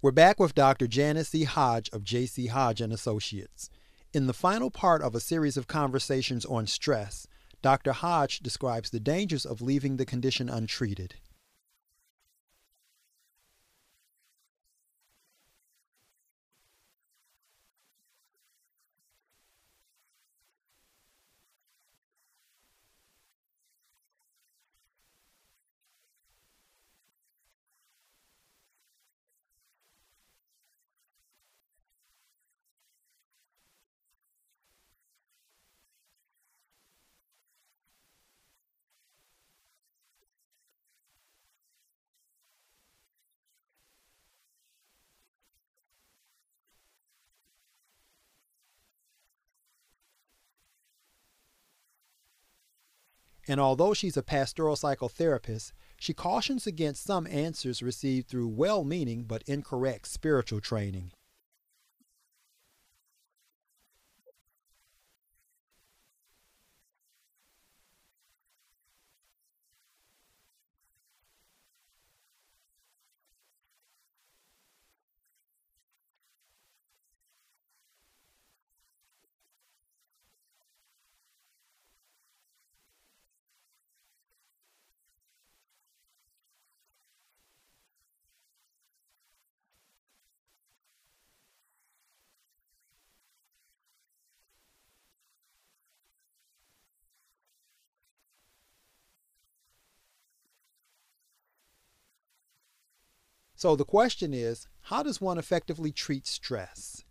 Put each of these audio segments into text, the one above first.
We're back with Dr. Janice C. Hodge of J.C. Hodge and Associates. In the final part of a series of conversations on stress, Dr. Hodge describes the dangers of leaving the condition untreated. And although she's a pastoral psychotherapist, she cautions against some answers received through well-meaning but incorrect spiritual training. So the question is, how does one effectively treat stress?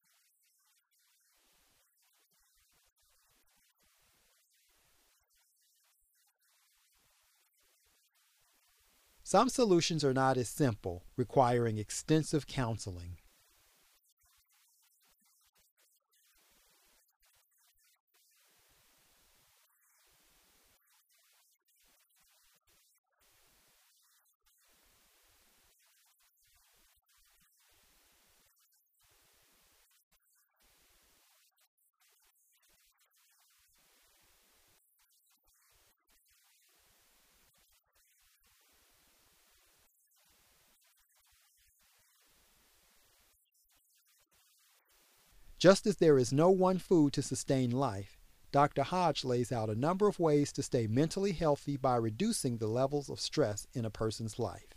Some solutions are not as simple, requiring extensive counseling. Just as there is no one food to sustain life, Dr. Hodge lays out a number of ways to stay mentally healthy by reducing the levels of stress in a person's life.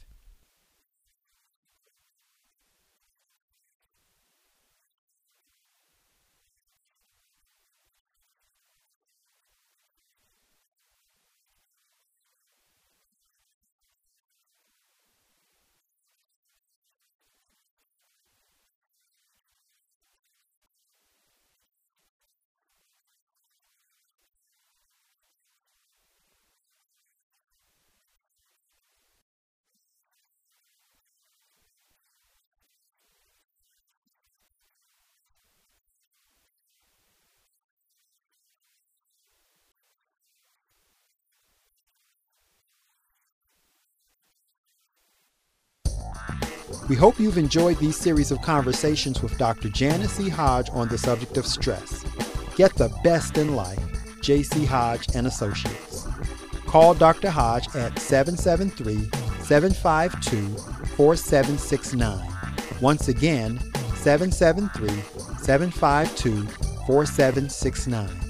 We hope you've enjoyed these series of conversations with Dr. Janice C. Hodge on the subject of stress. Get the best in life. J.C. Hodge and Associates. Call Dr. Hodge at 773-752-4769. Once again, 773-752-4769.